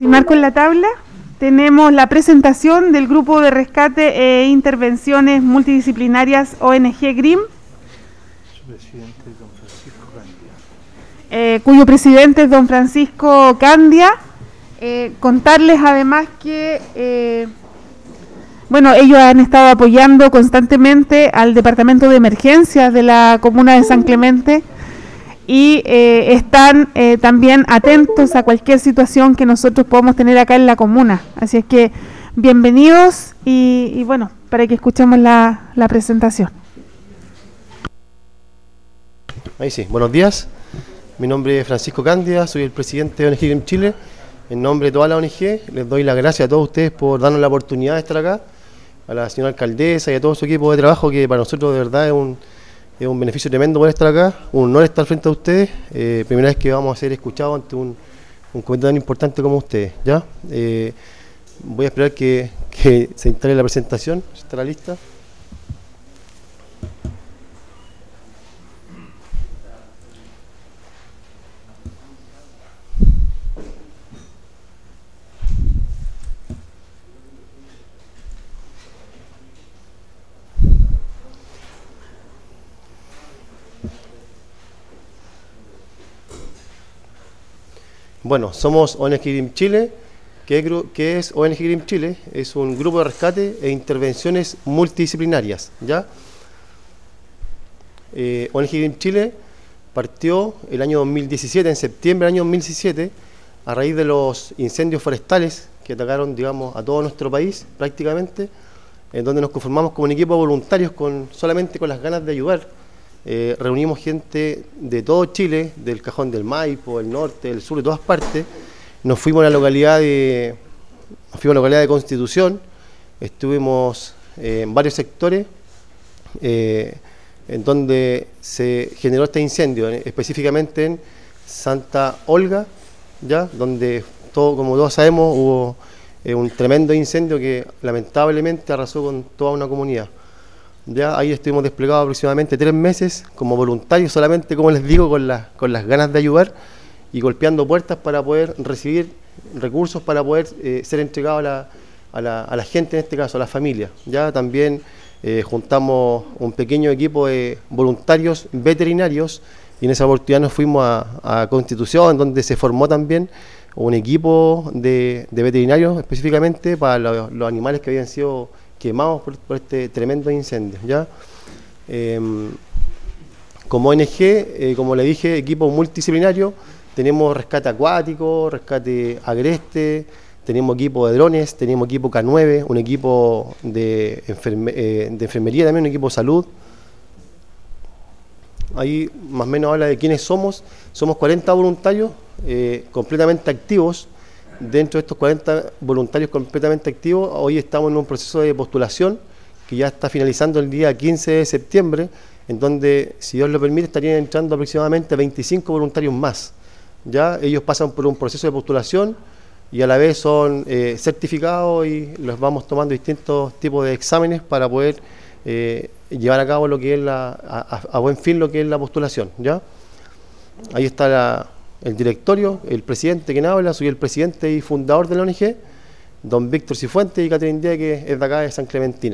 Continuar con la tabla, tenemos la presentación del Grupo de Rescate e Intervenciones Multidisciplinarias ONG GRIM, cuyo presidente es don Francisco Candia. Contarles además que ellos han estado apoyando constantemente al Departamento de Emergencias de la Comuna de San Clemente y están también atentos a cualquier situación que nosotros podamos tener acá en la comuna. Así es que bienvenidos y para que escuchemos la presentación. Ahí sí, buenos días. Mi nombre es Francisco Candia, soy el presidente de ONG GRIM Chile. En nombre de toda la ONG les doy las gracias a todos ustedes por darnos la oportunidad de estar acá, a la señora alcaldesa y a todo su equipo de trabajo, que para nosotros de verdad es un beneficio tremendo poder estar acá, un honor estar frente a ustedes. Primera vez que vamos a ser escuchados ante un comité tan importante como ustedes. ¿Ya? Voy a esperar que se instale la presentación. ¿Está la lista? Bueno, somos ONG GRIM Chile. ¿Qué es ONG GRIM Chile? Es un grupo de rescate e intervenciones multidisciplinarias. ¿Ya? ONG GRIM Chile partió el año 2017, en septiembre del año 2017, a raíz de los incendios forestales que atacaron, digamos, a todo nuestro país prácticamente, en donde nos conformamos como un equipo de voluntarios solamente con las ganas de ayudar. Reunimos gente de todo Chile, del Cajón del Maipo, del norte, del sur, de todas partes. Nos fuimos a la localidad de Constitución, estuvimos en varios sectores en donde se generó este incendio, específicamente en Santa Olga, ¿ya? Donde como todos sabemos, hubo un tremendo incendio que lamentablemente arrasó con toda una comunidad. Ya ahí estuvimos desplegados aproximadamente 3 meses como voluntarios, solamente, como les digo, con las ganas de ayudar y golpeando puertas para poder recibir recursos para poder ser entregados a la gente, en este caso a la familia. Ya también juntamos un pequeño equipo de voluntarios veterinarios y en esa oportunidad nos fuimos a Constitución, donde se formó también un equipo de veterinarios específicamente para los animales que habían sido quemados por este tremendo incendio. ¿Ya? Como ONG, como le dije, equipo multidisciplinario, tenemos rescate acuático, rescate agreste, tenemos equipo de drones, tenemos equipo K9, un equipo de enfermería también, un equipo de salud. Ahí más o menos habla de quiénes somos. Somos 40 voluntarios completamente activos. Dentro de estos 40 voluntarios completamente activos, hoy estamos en un proceso de postulación que ya está finalizando el día 15 de septiembre, en donde, si Dios lo permite, estarían entrando aproximadamente 25 voluntarios más. Ya ellos pasan por un proceso de postulación y a la vez son certificados y los vamos tomando distintos tipos de exámenes para poder llevar a cabo lo que es a buen fin lo que es la postulación. ¿Ya? Ahí está el directorio, el presidente quien habla, soy el presidente y fundador de la ONG, don Víctor Cifuentes y Catherine Díaz, que es de acá de San Clementina.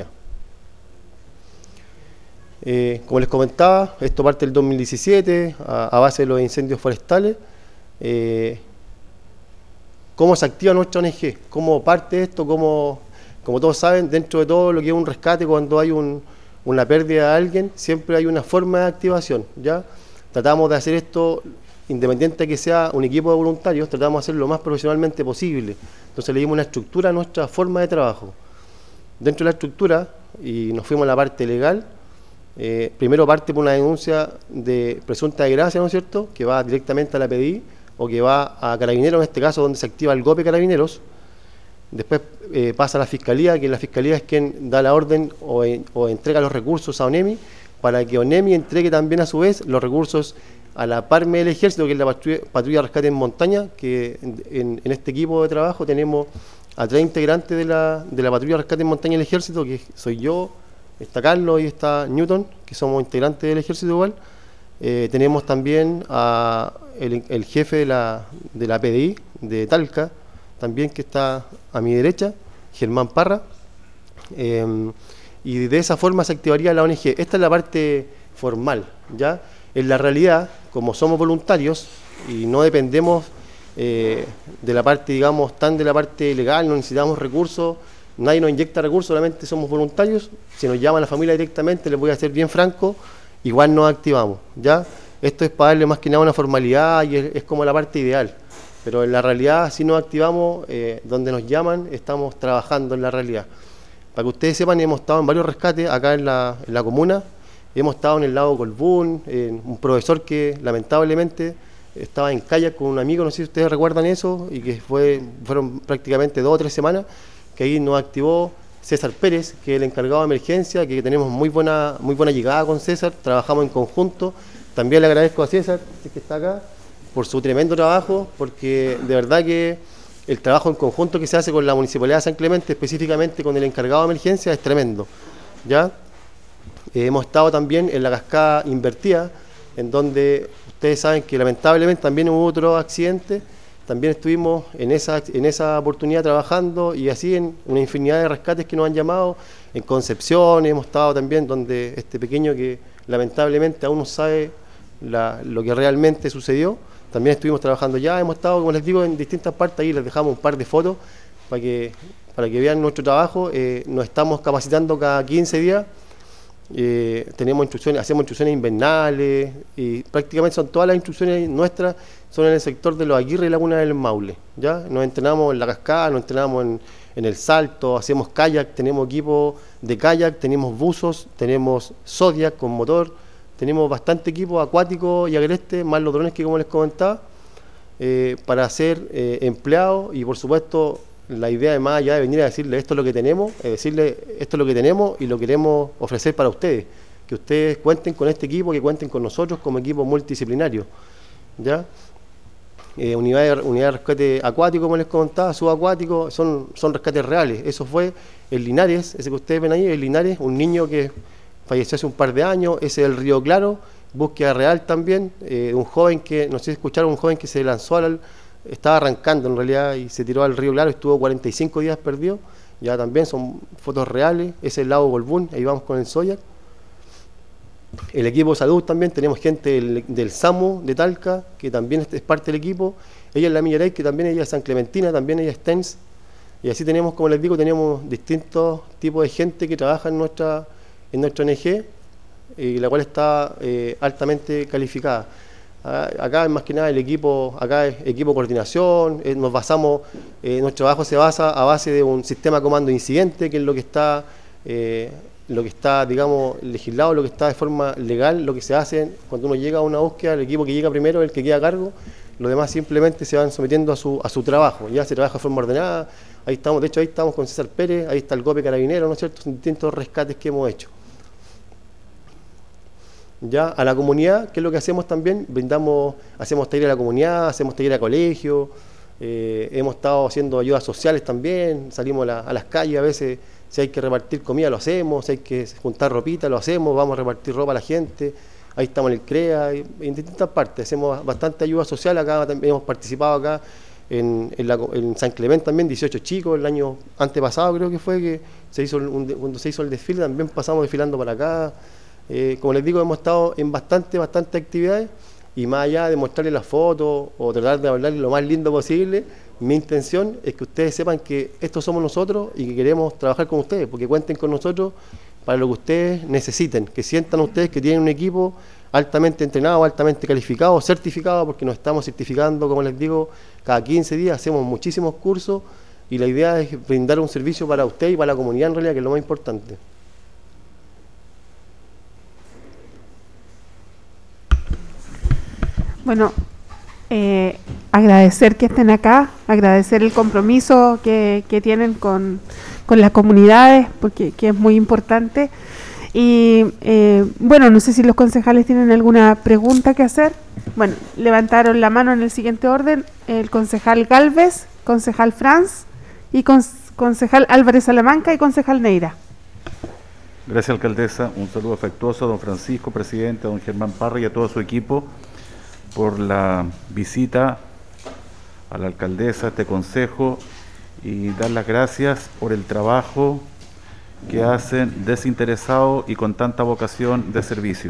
Como les comentaba, esto parte del 2017 a base de los incendios forestales. ¿Cómo se activa nuestra ONG? ¿Cómo parte esto? Como todos saben, dentro de todo lo que es un rescate, cuando hay una pérdida de alguien, siempre hay una forma de activación. ¿Ya? Tratamos de hacer esto, independiente de que sea un equipo de voluntarios, tratamos de hacerlo lo más profesionalmente posible. Entonces le dimos una estructura a nuestra forma de trabajo. Dentro de la estructura, y nos fuimos a la parte legal, primero parte por una denuncia de presunta desgracia, ¿no es cierto?, que va directamente a la PDI o que va a Carabineros, en este caso donde se activa el GOPE Carabineros. Después pasa a la Fiscalía, que la Fiscalía es quien da la orden o entrega los recursos a ONEMI, para que ONEMI entregue también a su vez los recursos a la PARME del Ejército, que es la Patrulla de Rescate en Montaña, que en este equipo de trabajo tenemos a 3 integrantes de la Patrulla de Rescate en Montaña del Ejército, que soy yo, está Carlos y está Newton, que somos integrantes del Ejército igual. Tenemos también el jefe de la PDI de Talca, también que está a mi derecha, Germán Parra, y de esa forma se activaría la ONG. Esta es la parte formal, ¿ya? En la realidad, como somos voluntarios y no dependemos de la parte, digamos, tan de la parte legal, no necesitamos recursos, nadie nos inyecta recursos, solamente somos voluntarios. Si nos llama la familia directamente, les voy a ser bien franco, igual nos activamos, ¿ya? Esto es para darle más que nada una formalidad y es como la parte ideal. Pero en la realidad, si nos activamos, donde nos llaman, estamos trabajando en la realidad. Para que ustedes sepan, hemos estado en varios rescates acá en la comuna. Hemos estado en el lago Colbún, un profesor que lamentablemente estaba en kayak con un amigo, no sé si ustedes recuerdan eso, y que fueron prácticamente 2 o 3 semanas, que ahí nos activó César Pérez, que es el encargado de emergencia, que tenemos muy buena llegada con César, trabajamos en conjunto. También le agradezco a César, que está acá, por su tremendo trabajo, porque de verdad que el trabajo en conjunto que se hace con la Municipalidad de San Clemente, específicamente con el encargado de emergencia, es tremendo, ¿ya? Hemos estado también en la cascada invertida, en donde ustedes saben que lamentablemente también hubo otro accidente. También estuvimos en esa oportunidad trabajando, y así en una infinidad de rescates que nos han llamado. En Concepción hemos estado también, donde este pequeño que lamentablemente aún no sabe lo que realmente sucedió, también estuvimos trabajando ya. Hemos estado, como les digo, en distintas partes. Ahí les dejamos un par de fotos para que vean nuestro trabajo. Nos estamos capacitando cada 15 días. Tenemos instrucciones, hacemos instrucciones invernales, y prácticamente son todas las instrucciones nuestras son en el sector de los Aguirre y Laguna del Maule, ¿ya? Nos entrenamos en la cascada, nos entrenamos en el salto, hacemos kayak, tenemos equipo de kayak, tenemos buzos, tenemos Zodiac con motor, tenemos bastante equipo acuático y agreste, más los drones que como les comentaba, para ser empleados. Y por supuesto la idea de más allá de venir a decirle esto es lo que tenemos, decirle esto es lo que tenemos y lo queremos ofrecer para ustedes, que ustedes cuenten con este equipo, que cuenten con nosotros como equipo multidisciplinario, ¿ya? Unidad de rescate acuático, como les comentaba, subacuático, son rescates reales. Eso fue en Linares, ese que ustedes ven ahí, en Linares, un niño que falleció hace un par de años, ese del Río Claro, búsqueda real también, un joven que, no sé si escucharon, un joven que se lanzó estaba arrancando en realidad y se tiró al Río Claro, estuvo 45 días perdido, ya también son fotos reales. Ese es el lago Colbún, ahí vamos con el Zodiac. El equipo de salud también, tenemos gente del SAMU de Talca, que también es parte del equipo. Ella es la Millarey, que también ella es San Clementina, también ella es TENS. Y así tenemos, como les digo, tenemos distintos tipos de gente que trabaja en nuestra ONG, y la cual está altamente calificada. Acá más que nada el equipo, acá es equipo de coordinación, nos basamos, nuestro trabajo se basa a base de un sistema de comando de incidente, que es lo que está, digamos, legislado, lo que está de forma legal, lo que se hace cuando uno llega a una búsqueda. El equipo que llega primero es el que queda a cargo, los demás simplemente se van sometiendo a su trabajo, ya se trabaja de forma ordenada. Ahí estamos, de hecho ahí estamos con César Pérez, ahí está el GOPE Carabinero, ¿no es cierto? Son distintos rescates que hemos hecho. Ya a la comunidad, ¿qué es lo que hacemos también? Hacemos talleres a la comunidad, hacemos talleres a colegios, hemos estado haciendo ayudas sociales también, salimos a las calles a veces. Si hay que repartir comida, lo hacemos. Si hay que juntar ropita, lo hacemos. Vamos a repartir ropa a la gente. Ahí estamos en el CREA, en distintas partes. Hacemos bastante ayuda social. Acá también hemos participado acá en San Clemente también, 18 chicos. El año antepasado creo que fue que cuando se hizo el desfile, también pasamos desfilando para acá. Como les digo, hemos estado en bastante actividades. Y más allá de mostrarles las fotos o tratar de hablarles lo más lindo posible, mi intención es que ustedes sepan que estos somos nosotros y que queremos trabajar con ustedes, porque cuenten con nosotros para lo que ustedes necesiten, que sientan ustedes que tienen un equipo altamente entrenado, altamente calificado, certificado, porque nos estamos certificando, como les digo, cada 15 días hacemos muchísimos cursos, y la idea es brindar un servicio para usted y para la comunidad en realidad, que es lo más importante. Bueno, agradecer que estén acá, agradecer el compromiso que tienen con las comunidades, porque que es muy importante. Y bueno, no sé si los concejales tienen alguna pregunta que hacer. Bueno, levantaron la mano en el siguiente orden: el concejal Galvez, concejal Franz, y concejal Álvarez Salamanca y concejal Neira. Gracias, alcaldesa. Un saludo afectuoso a don Francisco, presidente, a don Germán Parra y a todo su equipo por la visita a la alcaldesa, a este consejo, y dar las gracias por el trabajo que hacen desinteresado y con tanta vocación de servicio.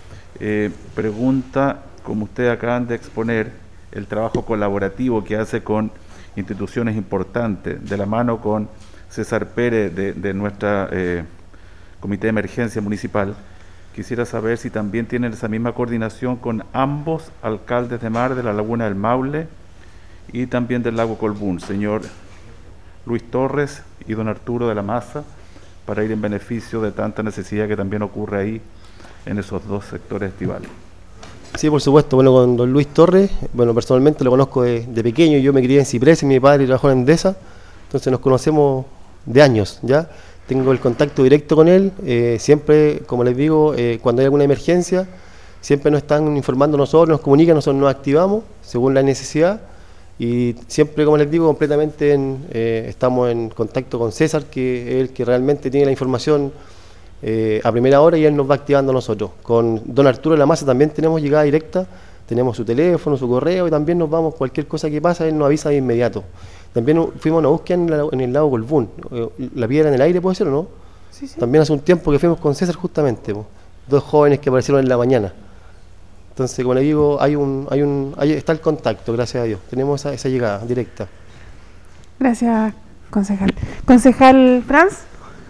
Pregunta, como ustedes acaban de exponer, el trabajo colaborativo que hace con instituciones importantes, de la mano con César Pérez de nuestra Comité de Emergencia Municipal. Quisiera saber si también tienen esa misma coordinación con ambos alcaldes de mar de la Laguna del Maule y también del Lago Colbún, señor Luis Torres y don Arturo de la Maza, para ir en beneficio de tanta necesidad que también ocurre ahí en esos dos sectores estivales. Sí, por supuesto. Bueno, con don Luis Torres, bueno, personalmente lo conozco de pequeño. Yo me crié en Ciprés y mi padre trabajó en Endesa, entonces nos conocemos de años, ¿ya? Tengo el contacto directo con él. Siempre, como les digo, cuando hay alguna emergencia, siempre nos están informando nosotros, nos comunican, nosotros nos activamos según la necesidad. Y siempre, como les digo, completamente estamos en contacto con César, que es el que realmente tiene la información a primera hora, y él nos va activando a nosotros. Con don Arturo de la Maza también tenemos llegada directa, tenemos su teléfono, su correo, y también nos vamos, cualquier cosa que pasa, él nos avisa de inmediato. También fuimos a una búsqueda en el lago Colbún, la piedra en el aire, ¿puede ser o no? Sí, sí. También hace un tiempo que fuimos con César justamente, dos jóvenes que aparecieron en la mañana. Entonces, como le digo, ahí está el contacto, gracias a Dios. Tenemos esa llegada directa. Gracias, concejal. Concejal Franz.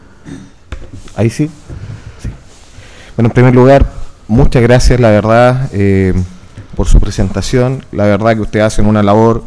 Ahí sí. Bueno, en primer lugar, muchas gracias, la verdad, por su presentación. La verdad que ustedes hacen una labor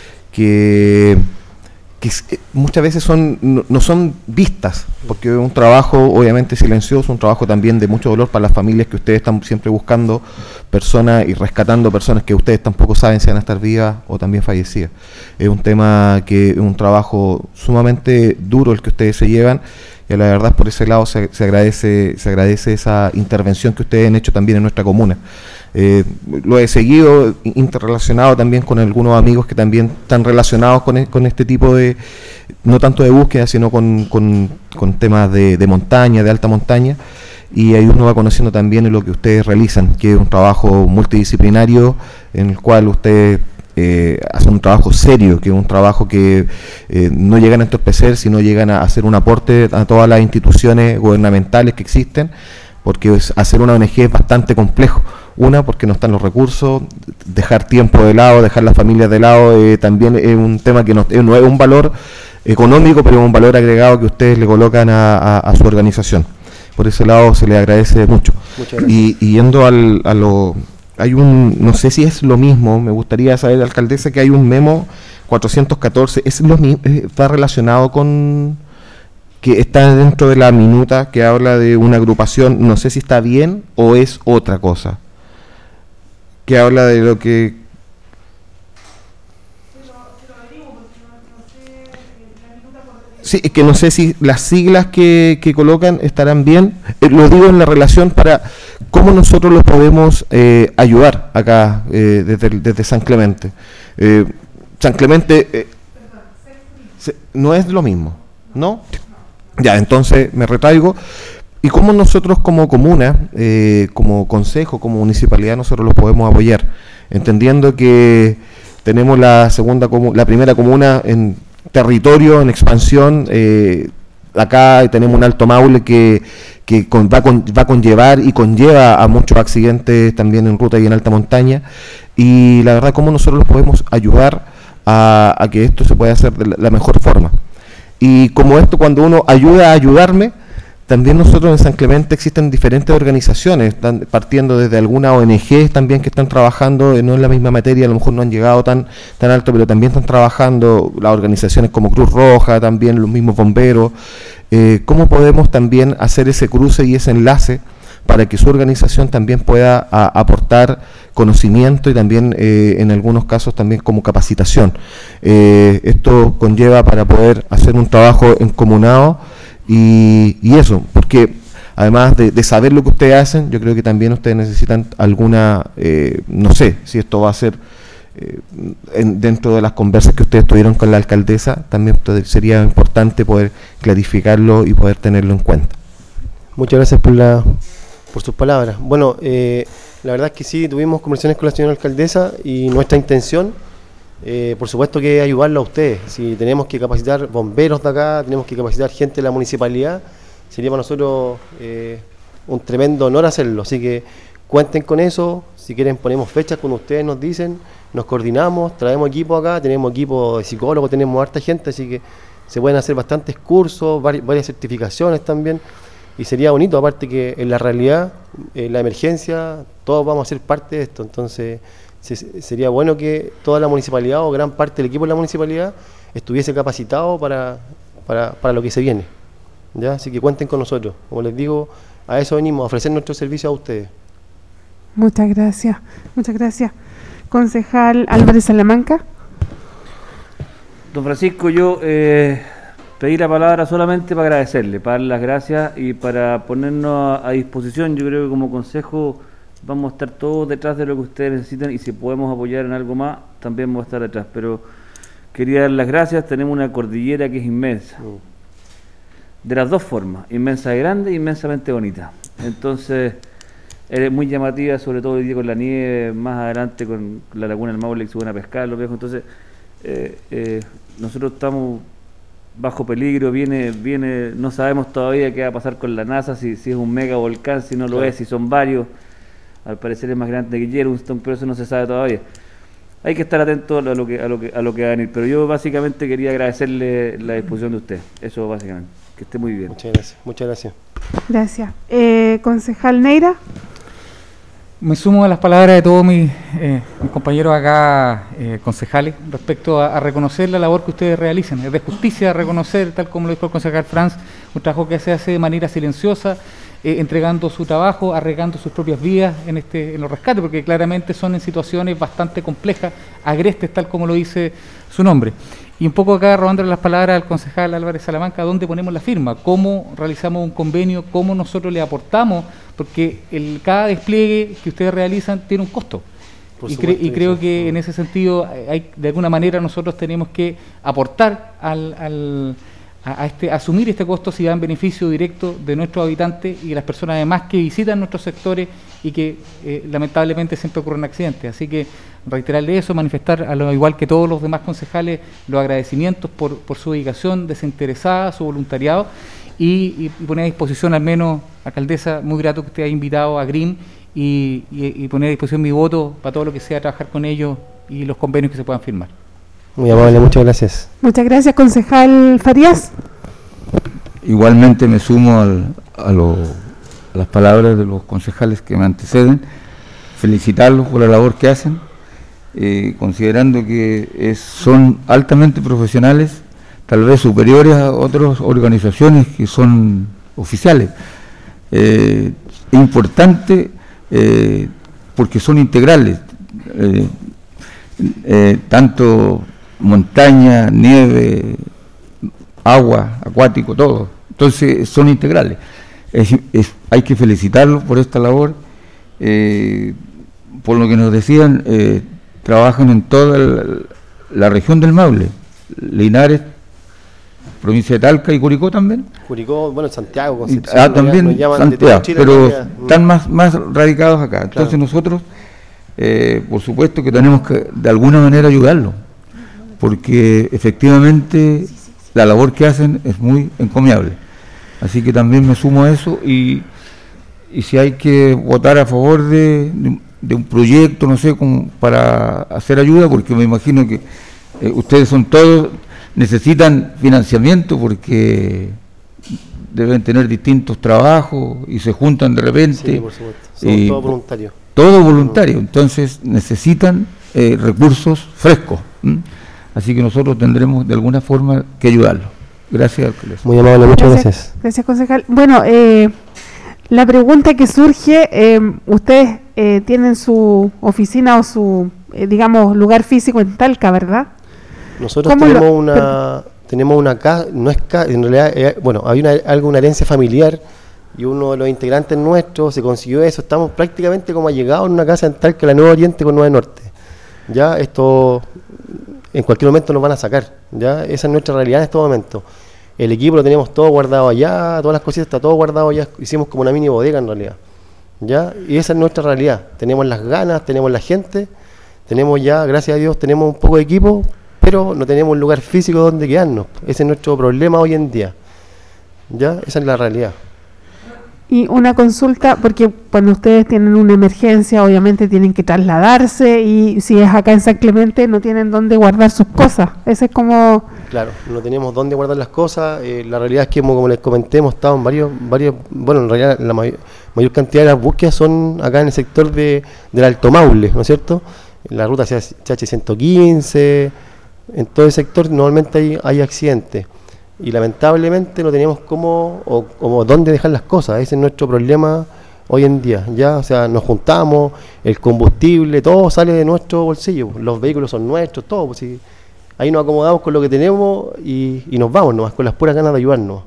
que muchas veces no son vistas, porque es un trabajo obviamente silencioso, un trabajo también de mucho dolor para las familias, que ustedes están siempre buscando personas y rescatando personas que ustedes tampoco saben si van a estar vivas o también fallecidas. Es un tema que es un trabajo sumamente duro el que ustedes se llevan, y la verdad por ese lado se agradece esa intervención que ustedes han hecho también en nuestra comuna. Lo he seguido interrelacionado también con algunos amigos que también están relacionados con este tipo de, no tanto de búsqueda, sino con temas de montaña, de alta montaña, y ahí uno va conociendo también lo que ustedes realizan, que es un trabajo multidisciplinario en el cual ustedes hacen un trabajo serio, que es un trabajo que no llegan a entorpecer, sino llegan a hacer un aporte a todas las instituciones gubernamentales que existen, porque hacer una ONG es bastante complejo. Una, porque no están los recursos, dejar tiempo de lado, dejar las familias de lado, también es un tema que no es un valor económico, pero es un valor agregado que ustedes le colocan a su organización. Por ese lado se les agradece mucho. Muchas gracias. Y yendo a lo... Hay no sé si es lo mismo, me gustaría saber, alcaldesa, que hay un memo 414, ¿está relacionado con... que está dentro de la minuta que habla de una agrupación, no sé si está bien o es otra cosa, que habla de lo que... Sí, es que no sé si las siglas que colocan estarán bien. Lo digo en la relación para cómo nosotros los podemos ayudar acá desde San Clemente. San Clemente no es lo mismo, ¿no? Ya, entonces me retraigo. Y cómo nosotros como comuna, como consejo, como municipalidad, nosotros los podemos apoyar, entendiendo que tenemos la primera comuna en territorio, en expansión, acá tenemos un Alto Maule que va a conllevar y conlleva a muchos accidentes también en ruta y en alta montaña, y la verdad cómo nosotros los podemos ayudar a que esto se pueda hacer de la mejor forma. Y como esto, cuando uno ayuda a ayudarme, también nosotros en San Clemente existen diferentes organizaciones, partiendo desde algunas ONG también que están trabajando, no en la misma materia, a lo mejor no han llegado tan alto, pero también están trabajando las organizaciones como Cruz Roja, también los mismos bomberos. ¿Cómo podemos también hacer ese cruce y ese enlace para que su organización también pueda aportar conocimiento y también en algunos casos también como capacitación? Esto conlleva para poder hacer un trabajo encomunado. Y eso, porque además de saber lo que ustedes hacen, yo creo que también ustedes necesitan alguna, no sé si esto va a ser dentro de las conversas que ustedes tuvieron con la alcaldesa, también sería importante poder clarificarlo y poder tenerlo en cuenta. Muchas gracias por sus palabras. Bueno, la verdad es que sí, tuvimos conversaciones con la señora alcaldesa, y nuestra intención Por supuesto que ayudarlo a ustedes. Si tenemos que capacitar bomberos de acá, tenemos que capacitar gente de la municipalidad, sería para nosotros un tremendo honor hacerlo. Así que cuenten con eso. Si quieren ponemos fechas cuando ustedes nos dicen, nos coordinamos, traemos equipo acá, tenemos equipo de psicólogos, tenemos harta gente, así que se pueden hacer bastantes cursos, varias certificaciones también. Y sería bonito, aparte que en la realidad, en la emergencia, todos vamos a ser parte de esto. Entonces sería bueno que toda la municipalidad o gran parte del equipo de la municipalidad estuviese capacitado para lo que se viene, ¿ya? Así que cuenten con nosotros. Como les digo, a eso venimos, a ofrecer nuestro servicio a ustedes. Muchas gracias, muchas gracias. Concejal Álvarez Salamanca. Don Francisco, yo pedí la palabra solamente para agradecerle, para dar las gracias y para ponernos a disposición. Yo creo que como consejo vamos a estar todos detrás de lo que ustedes necesitan y si podemos apoyar en algo más, también vamos a estar detrás. Pero quería dar las gracias, tenemos una cordillera que es inmensa, de las dos formas, inmensa de grande e inmensamente bonita. Entonces, es muy llamativa, sobre todo hoy día con la nieve, más adelante con la laguna del Maule que se van a pescar los viejos. Entonces, nosotros estamos bajo peligro, viene, no sabemos todavía qué va a pasar con la NASA, si es un mega volcán, si no lo es, si son varios. Al parecer es más grande que Yellowstone, pero eso no se sabe todavía. Hay que estar atento a lo que va a venir. Pero yo básicamente quería agradecerle la disposición de usted. Eso básicamente. Que esté muy bien. Muchas gracias. Muchas gracias. Gracias. Concejal Neira. Me sumo a las palabras de todos mis compañeros acá, concejales, respecto a reconocer la labor que ustedes realizan. Es de justicia reconocer, tal como lo dijo el concejal Franz, un trabajo que se hace de manera silenciosa, entregando su trabajo, arriesgando sus propias vidas en los rescates, porque claramente son en situaciones bastante complejas, agrestes, tal como lo dice su nombre. Y un poco acá robándole las palabras al concejal Álvarez Salamanca, ¿dónde ponemos la firma? ¿Cómo realizamos un convenio? ¿Cómo nosotros le aportamos? Porque cada despliegue que ustedes realizan tiene un costo. Y creo que en ese sentido, de alguna manera nosotros tenemos que aportar a asumir este costo si dan beneficio directo de nuestros habitantes y de las personas además que visitan nuestros sectores y que lamentablemente siempre ocurren accidentes. Así que reiterarle eso, manifestar, a lo igual que todos los demás concejales, los agradecimientos por su dedicación desinteresada, su voluntariado y poner a disposición, al menos, alcaldesa, muy grato que usted haya invitado a Green y poner a disposición mi voto para todo lo que sea trabajar con ellos y los convenios que se puedan firmar. Muy amable, muchas gracias. Muchas gracias, concejal Farías. Igualmente me sumo a las palabras de los concejales que me anteceden, felicitarlos por la labor que hacen, considerando que son altamente profesionales, tal vez superiores a otras organizaciones que son oficiales. Es importante porque son integrales, tanto montaña, nieve, agua, acuático, todo. Entonces son integrales. Hay que felicitarlos por esta labor. Por lo que nos decían, trabajan en toda la región del Maule, Linares, provincia de Talca y Curicó también. Curicó, bueno, Santiago, Concepción. También Santiago, pero están más radicados acá. Entonces nosotros, por supuesto que tenemos que de alguna manera ayudarlos, porque efectivamente la labor que hacen es muy encomiable. Así que también me sumo a eso y si hay que votar a favor de un proyecto, no sé, como para hacer ayuda, porque me imagino que ustedes son todos, necesitan financiamiento porque deben tener distintos trabajos y se juntan de repente. Sí, por supuesto. Somos todos voluntarios. Todo voluntario, entonces necesitan recursos frescos. Así que nosotros tendremos de alguna forma que ayudarlos. Gracias, alcaldesa. Muy amable, muchas gracias. Gracias, concejal. Bueno, la pregunta que surge, ustedes tienen su oficina o su, digamos, lugar físico en Talca, ¿verdad? Nosotros tenemos una casa, no es casa, en realidad, bueno, hay una herencia familiar y uno de los integrantes nuestros se consiguió eso. Estamos prácticamente como allegados en una casa en Talca, la Nueva Oriente con 9 Norte. Ya, esto en cualquier momento nos van a sacar, ya, esa es nuestra realidad en este momento. El equipo lo tenemos todo guardado allá, todas las cositas está todo guardado allá, hicimos como una mini bodega en realidad, ya, y esa es nuestra realidad. Tenemos las ganas, tenemos la gente tenemos ya, gracias a Dios, tenemos un poco de equipo, pero no tenemos un lugar físico donde quedarnos. Ese es nuestro problema hoy en día. ¿Ya? Esa es la realidad. Y una consulta, porque cuando ustedes tienen una emergencia, obviamente tienen que trasladarse, y si es acá en San Clemente, no tienen dónde guardar sus cosas. Ese es como... Claro, no tenemos dónde guardar las cosas. La realidad es que, como les comenté, hemos estado en varios, bueno, en realidad la mayor cantidad de las búsquedas son acá en el sector del Alto Maule, ¿no es cierto? En la ruta CH115, en todo el sector normalmente hay accidentes. Y lamentablemente no teníamos cómo o dónde dejar las cosas. Ese es nuestro problema hoy en día. Ya, o sea, nos juntamos, el combustible, todo sale de nuestro bolsillo. Los vehículos son nuestros, todo. Pues, sí, ahí nos acomodamos con lo que tenemos y nos vamos nomás, con las puras ganas de ayudarnos.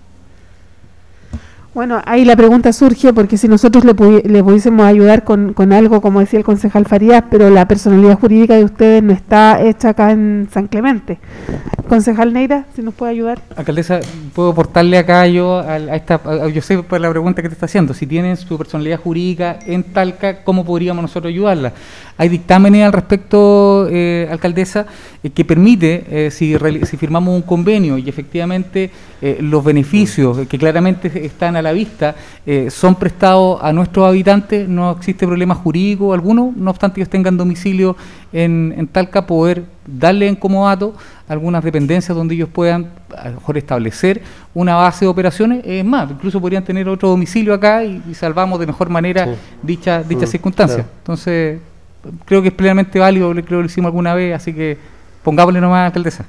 Bueno, ahí la pregunta surge porque si nosotros le pudiésemos ayudar con algo, como decía el concejal Farías, pero la personalidad jurídica de ustedes no está hecha acá en San Clemente. Concejal Neira, si nos puede ayudar. Alcaldesa, puedo aportarle acá yo yo sé por la pregunta que te está haciendo, si tienen su personalidad jurídica en Talca, ¿cómo podríamos nosotros ayudarla? Hay dictámenes al respecto, alcaldesa, que permite, si firmamos un convenio y efectivamente los beneficios que claramente están a la vista son prestados a nuestros habitantes, no existe problema jurídico alguno, no obstante ellos tengan domicilio en Talca, poder darle en comodato algunas dependencias donde ellos puedan a lo mejor establecer una base de operaciones, es más, incluso podrían tener otro domicilio acá y salvamos de mejor manera dicha circunstancia. Claro. Entonces, creo que es plenamente válido, creo que lo hicimos alguna vez, así que pongámosle nomás, alcaldesa.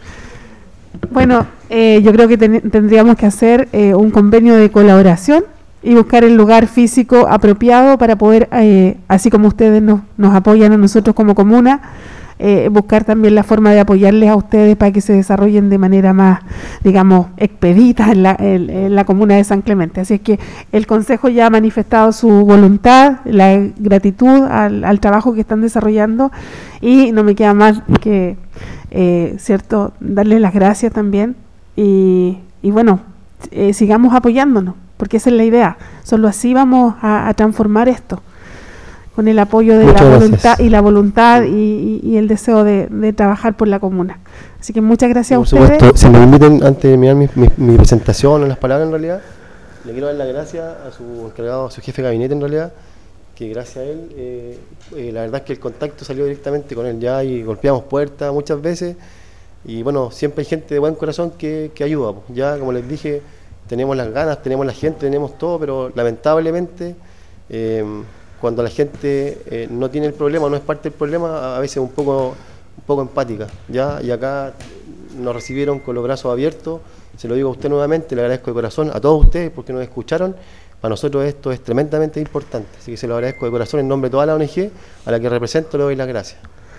Bueno, yo creo que tendríamos que hacer un convenio de colaboración y buscar el lugar físico apropiado para poder, así como ustedes nos apoyan a nosotros como comuna, buscar también la forma de apoyarles a ustedes para que se desarrollen de manera más, digamos, expedita en la comuna de San Clemente. Así es que el Consejo ya ha manifestado su voluntad, la gratitud al trabajo que están desarrollando, y no me queda más que, cierto, darles las gracias también y bueno, sigamos apoyándonos, porque esa es la idea. Solo así vamos a transformar esto, con el apoyo de la voluntad y el deseo de trabajar por la comuna. Así que muchas gracias a ustedes. Por supuesto, si me permiten, antes de terminar mi presentación o las palabras, en realidad, le quiero dar las gracias a su encargado, a su jefe de gabinete, en realidad, que gracias a él, la verdad es que el contacto salió directamente con él ya, y golpeamos puertas muchas veces, y bueno, siempre hay gente de buen corazón que ayuda. Ya, como les dije, tenemos las ganas, tenemos la gente, tenemos todo, pero lamentablemente cuando la gente no tiene el problema, no es parte del problema, a veces un poco empática, ¿ya? Y acá nos recibieron con los brazos abiertos. Se lo digo a usted nuevamente, le agradezco de corazón a todos ustedes porque nos escucharon. Para nosotros esto es tremendamente importante, así que se lo agradezco de corazón en nombre de toda la ONG a la que represento. Le doy las gracias.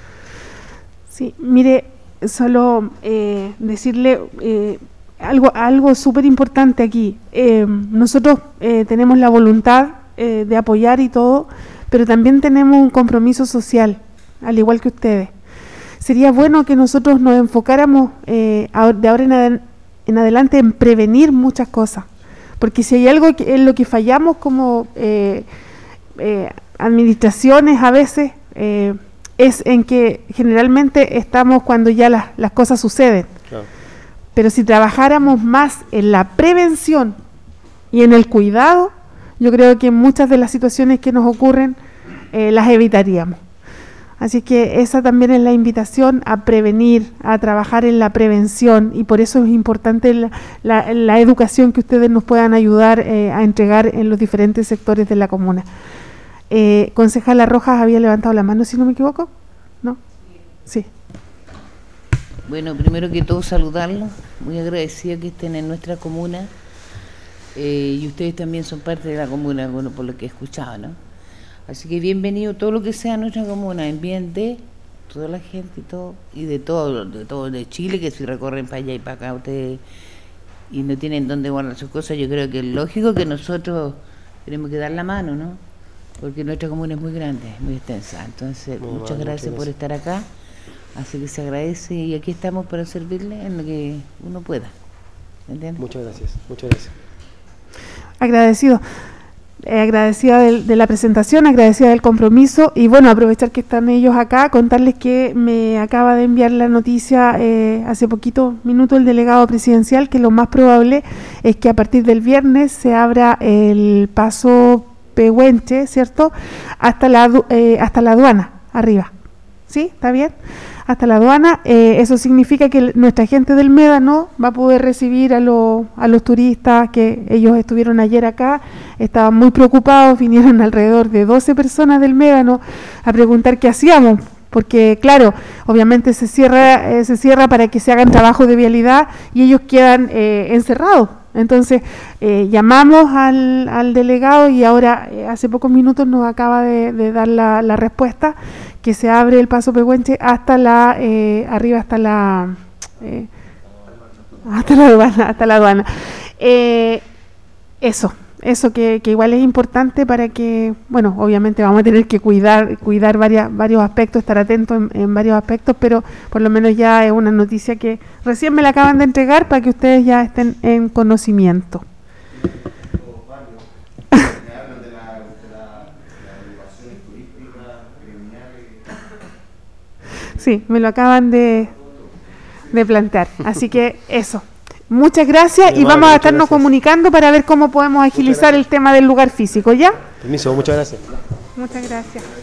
Sí, mire, solo decirle algo súper importante aquí. Nosotros tenemos la voluntad de apoyar y todo, pero también tenemos un compromiso social, al igual que ustedes. Sería bueno que nosotros nos enfocáramos de ahora en adelante en prevenir muchas cosas, porque si hay algo en lo que fallamos como administraciones a veces, es en que generalmente estamos cuando ya las cosas suceden. Claro. Pero si trabajáramos más en la prevención y en el cuidado, yo creo que muchas de las situaciones que nos ocurren las evitaríamos. Así que esa también es la invitación, a prevenir, a trabajar en la prevención, y por eso es importante la educación que ustedes nos puedan ayudar a entregar en los diferentes sectores de la comuna. Concejala Rojas había levantado la mano, si no me equivoco, ¿no? Sí. Bueno, primero que todo saludarlos, muy agradecida que estén en nuestra comuna, y ustedes también son parte de la comuna, bueno, por lo que he escuchado, ¿no? Así que bienvenido todo lo que sea nuestra comuna, en bien de toda la gente y todo de Chile, que si recorren para allá y para acá ustedes y no tienen dónde guardar sus cosas, yo creo que es lógico que nosotros tenemos que dar la mano, ¿no? Porque nuestra comuna es muy grande, muy extensa. Entonces, muchas gracias por estar acá, así que se agradece, y aquí estamos para servirle en lo que uno pueda. ¿Entiendes? Muchas gracias, muchas gracias. Agradecido. agradecida de la presentación, agradecida del compromiso y bueno, aprovechar que están ellos acá, contarles que me acaba de enviar la noticia hace poquito minuto el delegado presidencial que lo más probable es que a partir del viernes se abra el paso Pehuenche, ¿cierto? Hasta la aduana, arriba. ¿Sí? ¿Está bien? Hasta la aduana. Eso significa que nuestra gente del Médano va a poder recibir a los turistas que ellos estuvieron ayer acá, estaban muy preocupados, vinieron alrededor de 12 personas del Médano a preguntar qué hacíamos, porque claro, obviamente se cierra para que se hagan trabajos de vialidad y ellos quedan encerrados. Entonces llamamos al delegado y ahora hace pocos minutos nos acaba de dar la respuesta que se abre el paso Pehuenche hasta arriba hasta la aduana. Eso que igual es importante para que, bueno, obviamente vamos a tener que cuidar varios aspectos, estar atentos en varios aspectos, pero por lo menos ya es una noticia que recién me la acaban de entregar para que ustedes ya estén en conocimiento. Sí, me lo acaban de plantear, así que eso. Muchas gracias y vamos a estarnos comunicando para ver cómo podemos agilizar el tema del lugar físico, ¿ya? Permiso, muchas gracias. Muchas gracias.